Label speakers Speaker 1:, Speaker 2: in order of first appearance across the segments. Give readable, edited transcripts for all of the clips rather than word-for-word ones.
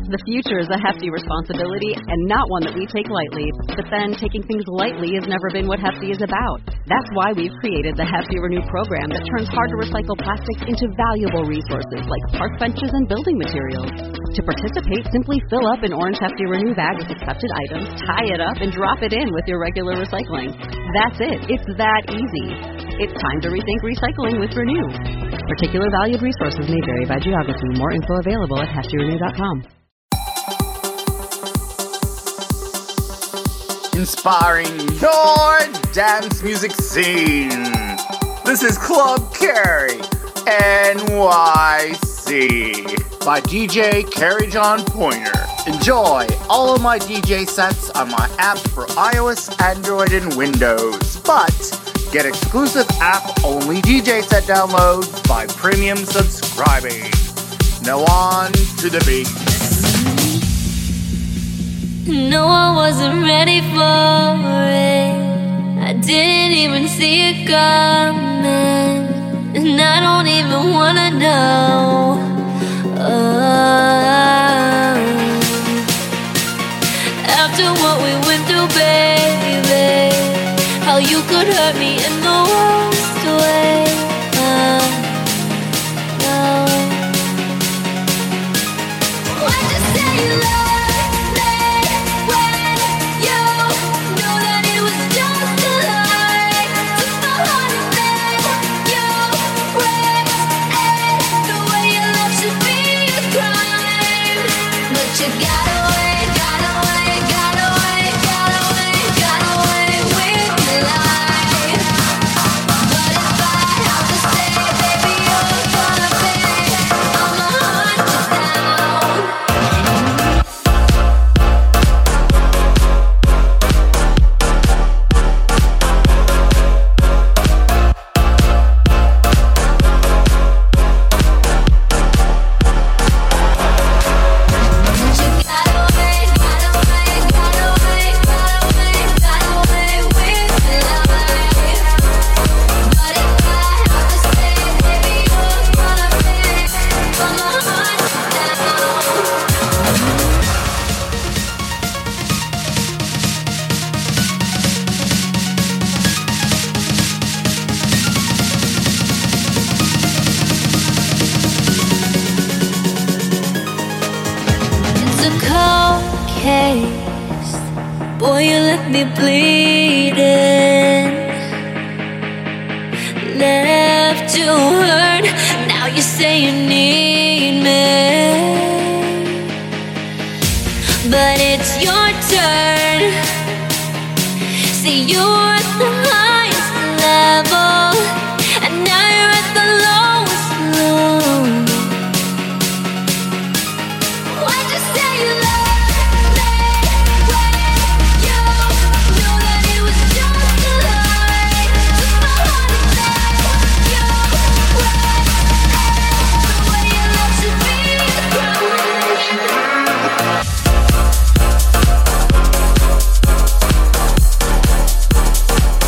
Speaker 1: The future is a hefty responsibility and not one that we take lightly. But then, taking things lightly has never been what Hefty is about. That's why we've created the Hefty Renew program that turns hard-to-recycle plastics into valuable resources like park benches and building materials. To participate, simply fill up an orange Hefty Renew bag with accepted items, tie it up, and drop it in with your regular recycling. That's it. It's that easy. It's time to rethink recycling with Renew. Particular valued resources may vary by geography. More info available at heftyrenew.com.
Speaker 2: Inspiring your dance music scene. This is Club Carry NYC by DJ Carrie John Pointer. Enjoy all of my DJ sets on my app for iOS, Android, and Windows. But get exclusive app-only DJ set downloads by premium subscribing. Now on to the beat.
Speaker 3: No, I wasn't ready for it. I didn't even see it coming, and I don't even wanna know. After what we went through, baby, how you could hurt me in the worst way. Why'd you say you loved me when you knew that it was just a lie? Took my heart and then you ripped it. The way you love should be a crime, but you got away, got away, got away, got away, got away with your lie. But if I have to stay, baby, you're gonna pay. I'ma hunt you down. It's a cold case. Boy, you left me bleeding, left to hurt. Now you say you need me, but it's your turn. See, you were at the highest level, and now you're at the lowest low. Why'd you say you loved me when you knew that it was just a lie? Took my heart and then you ripped it. The way you love should be a crime.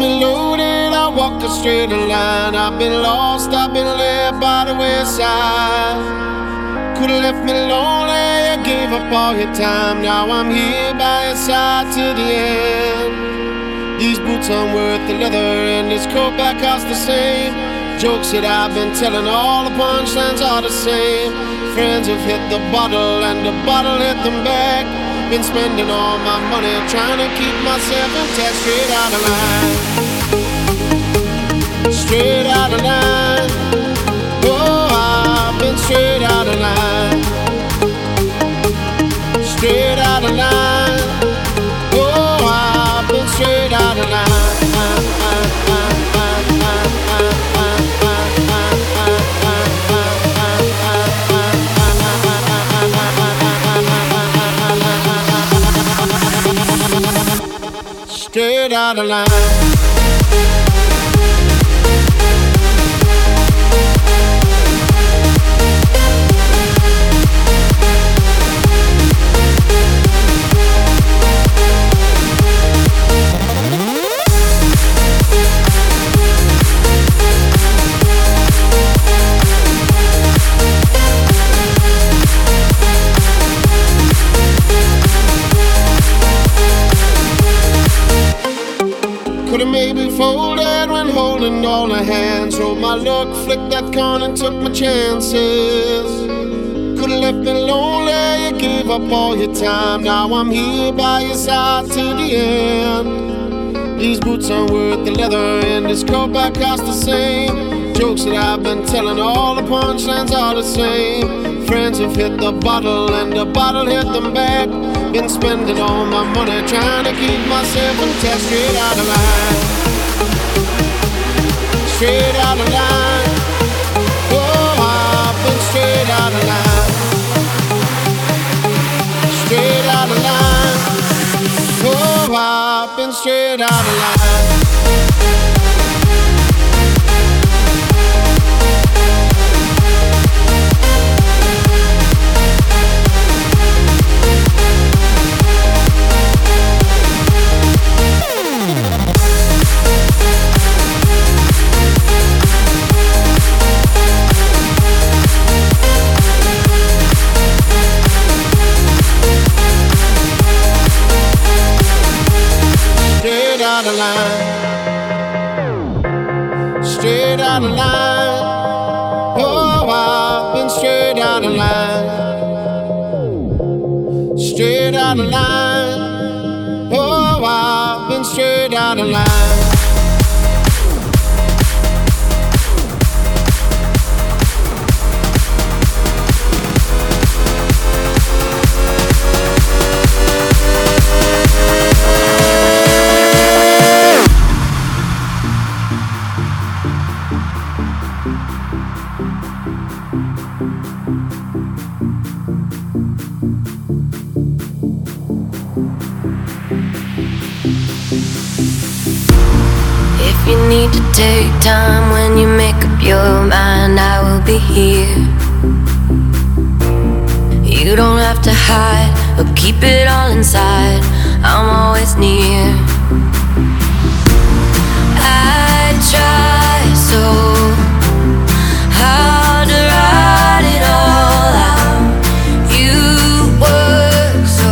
Speaker 4: fully loaded, I walk a straight line. I've been lost, I've been led by the wayside. Could've left me lonely, you gave up all your time. Now I'm here by your side to the end. These boots aren't worth the leather, and this coat back costs the same. Jokes that I've been telling, all the punchlines are the same. Friends have hit the bottle, and the bottle hit them back. Been spending all my money trying to keep myself intact. Straight out of line, straight out of line. Oh, I've been straight out of line, straight out of line. Oh, I've been straight out of line. Straight out of line. Could've maybe folded when holding all the hands. Rolled my luck, flicked that coin and took my chances. Could've left me lonely, you gave up all your time. Now I'm here by your side to the end. These boots aren't worth the leather, and this coat back costs the same. Jokes that I've been telling, all the punchlines are the same. Friends have hit the bottle, and the bottle hit them back. Been spending all my money trying to keep myself intact. Straight out of line, straight out of line. Oh, I've been straight out of line, straight out of line. Oh, I've been straight out of line. Straight out of line, straight out of line. Oh, I've been straight out of line, straight out of line. Oh, I've been straight out of line.
Speaker 3: If you need to take time when you make up your mind, I will be here. You don't have to hide or keep it all inside, I'm always near. I try so hard to write it all out. You work so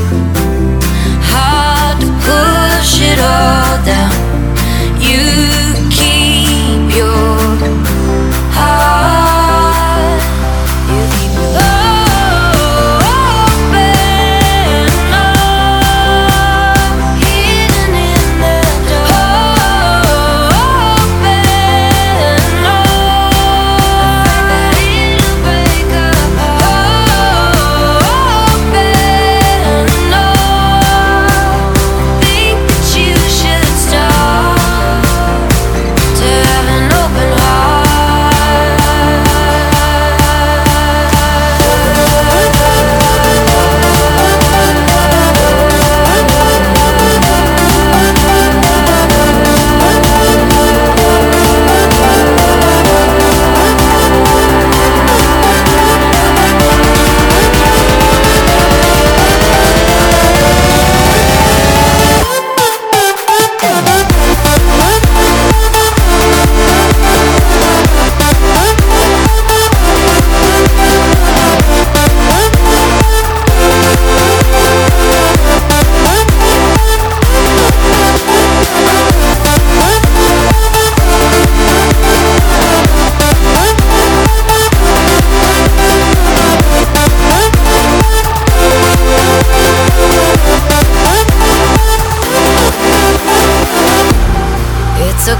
Speaker 3: hard to push it all down. You keep your heart, you keep your open up, hidden in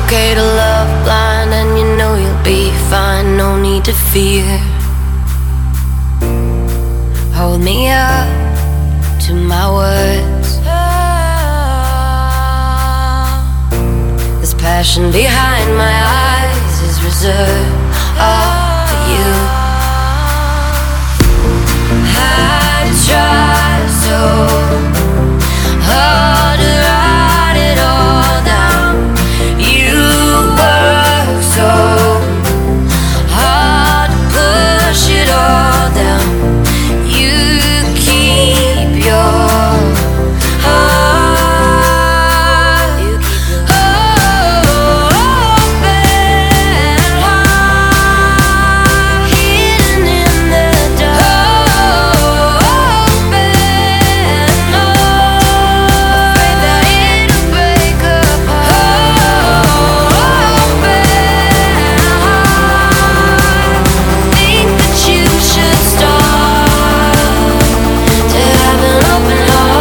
Speaker 3: okay to love blind, and you know you'll be fine. No need to fear. Hold me up to my words. This passion behind my eyes is reserved all for you. I try so hard to write it all down. You work so hard to push it all down. You keep your heart, you keep your open heart, hidden in the dark. Open heart, afraid that it'll break apart. Open heart, think that you should start to have an open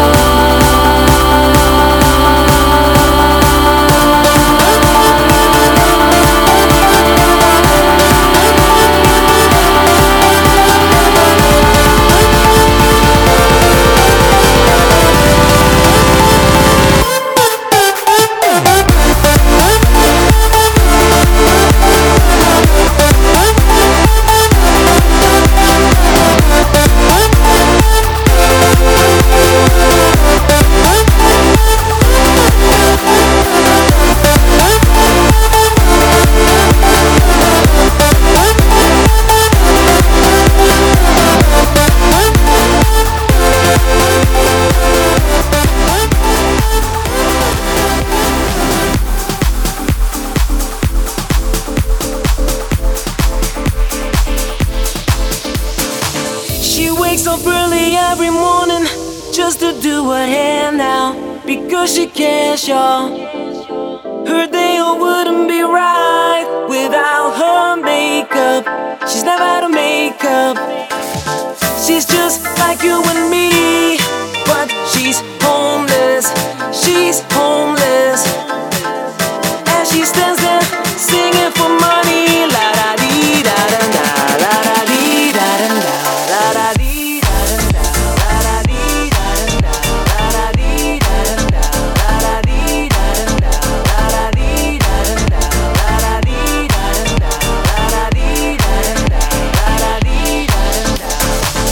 Speaker 5: She wakes up early every morning just to do her hair now, because she cares, y'all. Her day wouldn't be right without her makeup. She's never had a makeup. She's just like you and me, but she's homeless. She's homeless. And she stands there singing for money. La da dee da da da, la da dee da da da, la da dee da da da, la da dee da da da, la da dee da da da, la da dee da da da, la da dee da da da, la da dee da da da, la da dee da da da, la da dee da da da.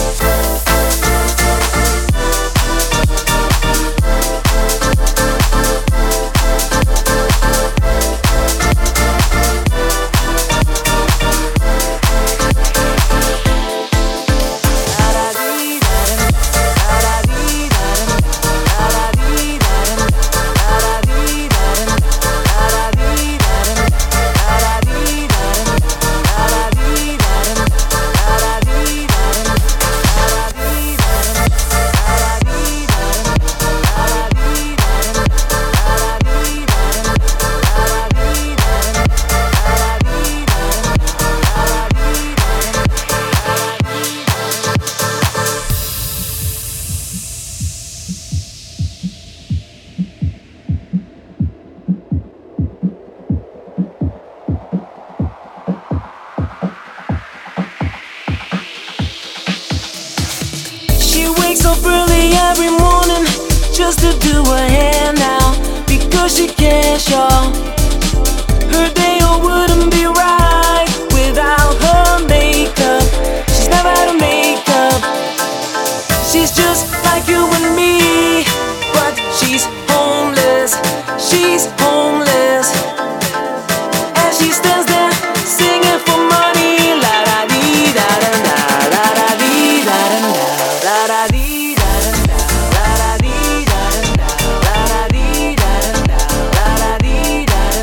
Speaker 5: She wakes up early every morning just to do her hair now, because she cares, y'all. Her day wouldn't be right without her makeup. She's never had a makeup. She's just like you and me, but she's homeless. She's homeless. And she stands there singing for money. La da dee da da da, la da dee da da da, la da dee da da da, la da dee da da da, la da dee da da da, la da dee da da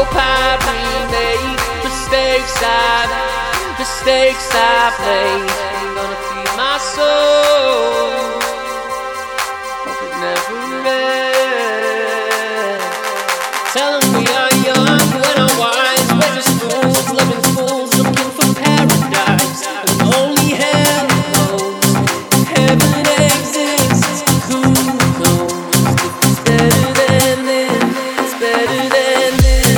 Speaker 5: Hope I've remade mistakes I've made. Ain't gonna feed my soul. Hope it never ends. Tell 'em we are young, we're not wise. We're just fools, living fools, looking for paradise. And only hell knows if heaven exists. Who knows if it's better than this? It's better than this.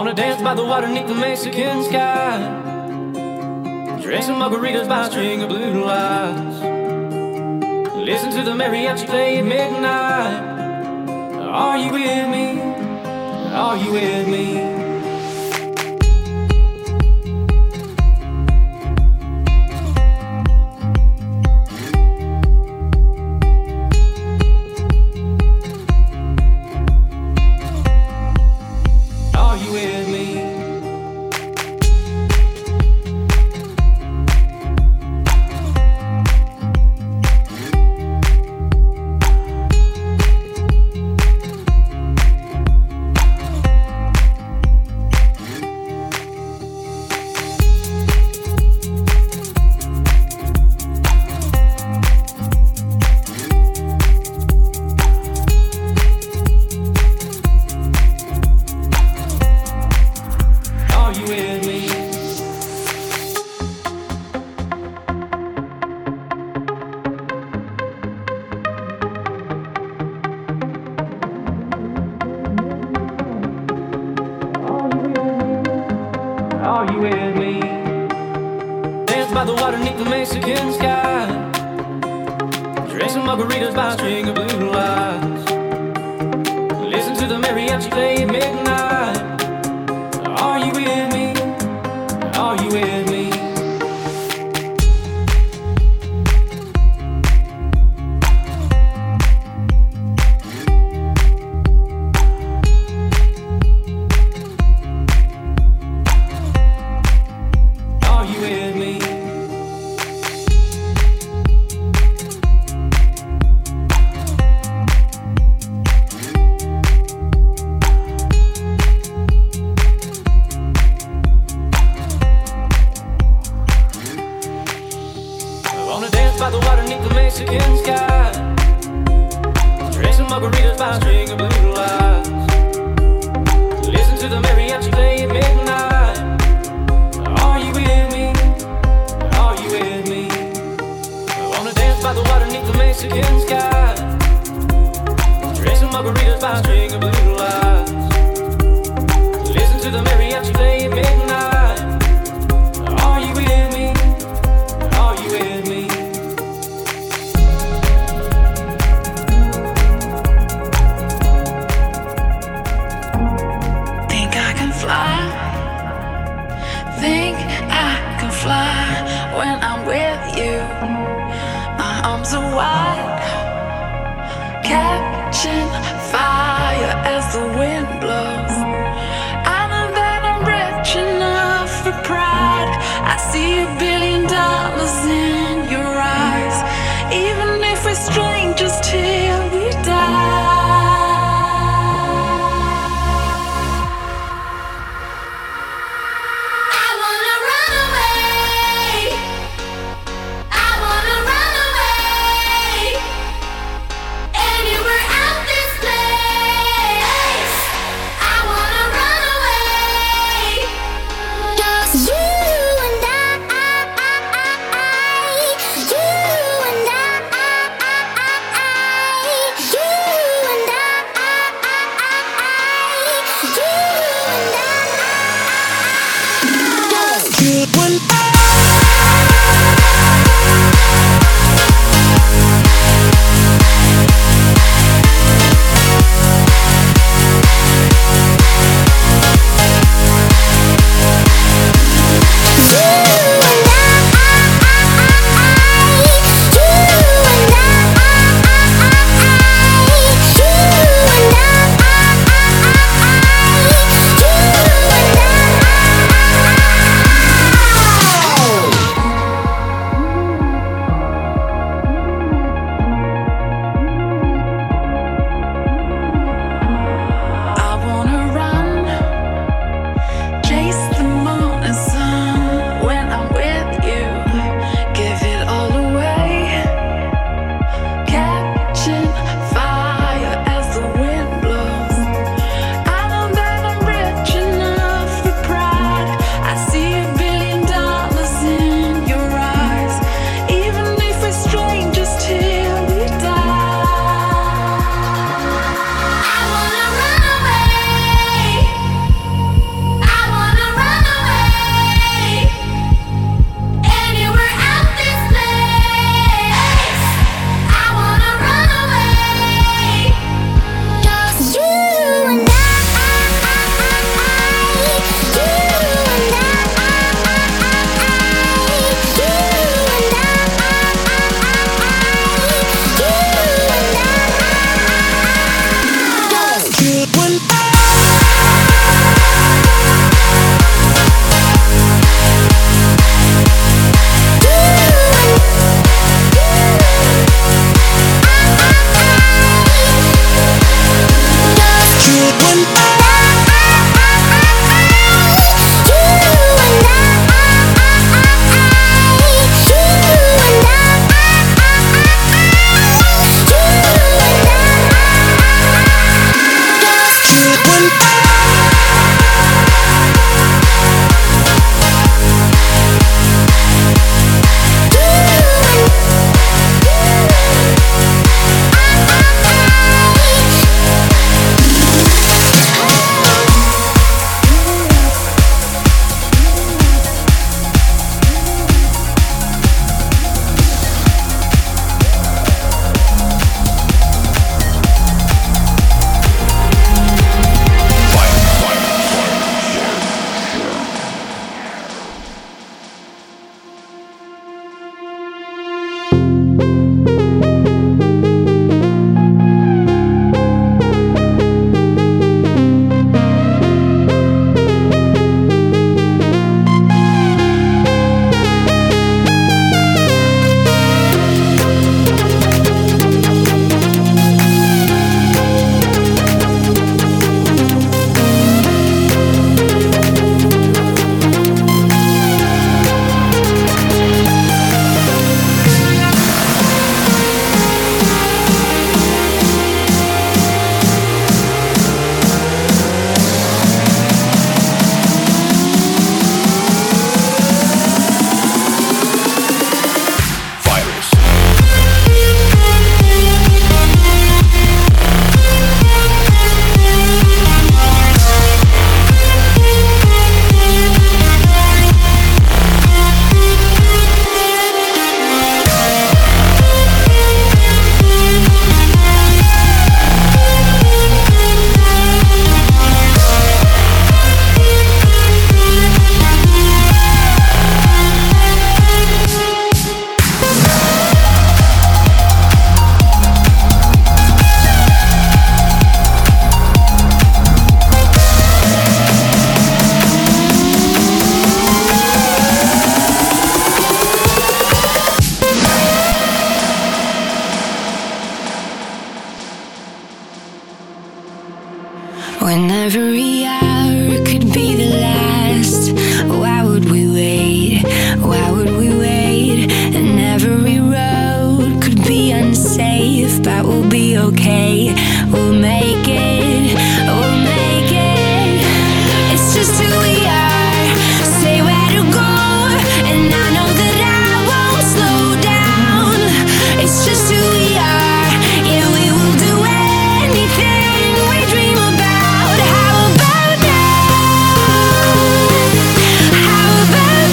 Speaker 5: wanna dance by the water beneath the Mexican sky. Drink some margaritas by a string of blue lights. Listen to the mariachi play at midnight. Are you with me? Are you with me?
Speaker 3: When every hour could be the last, why would we wait? Why would we wait? And every road could be unsafe, but we'll be okay. We'll make it. We'll make it. It's just who we are. Say where to go, and I know that I won't slow down. It's just who we are. Yeah, we will do anything we dream about. How about now? How about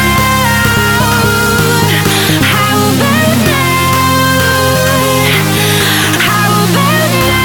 Speaker 3: now? How about now? How about now?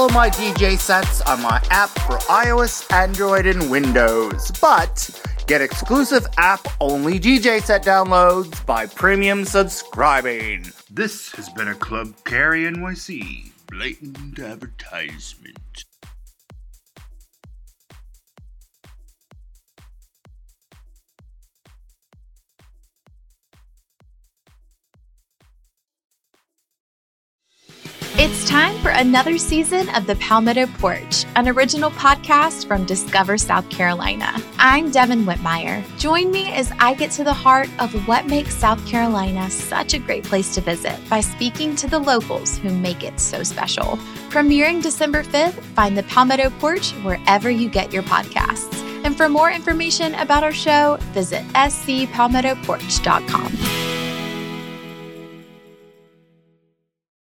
Speaker 2: of my DJ sets on my app for iOS, Android, and Windows. But get exclusive app-only DJ set downloads by premium subscribing.
Speaker 6: This has been a Club Carry NYC blatant advertisement.
Speaker 7: It's time for another season of the Palmetto Porch, an original podcast from Discover South Carolina. I'm Devin Whitmire. Join me as I get to the heart of what makes South Carolina such a great place to visit by speaking to the locals who make it so special. Premiering December 5th, find the Palmetto Porch wherever you get your podcasts. And for more information about our show, visit scpalmettoporch.com.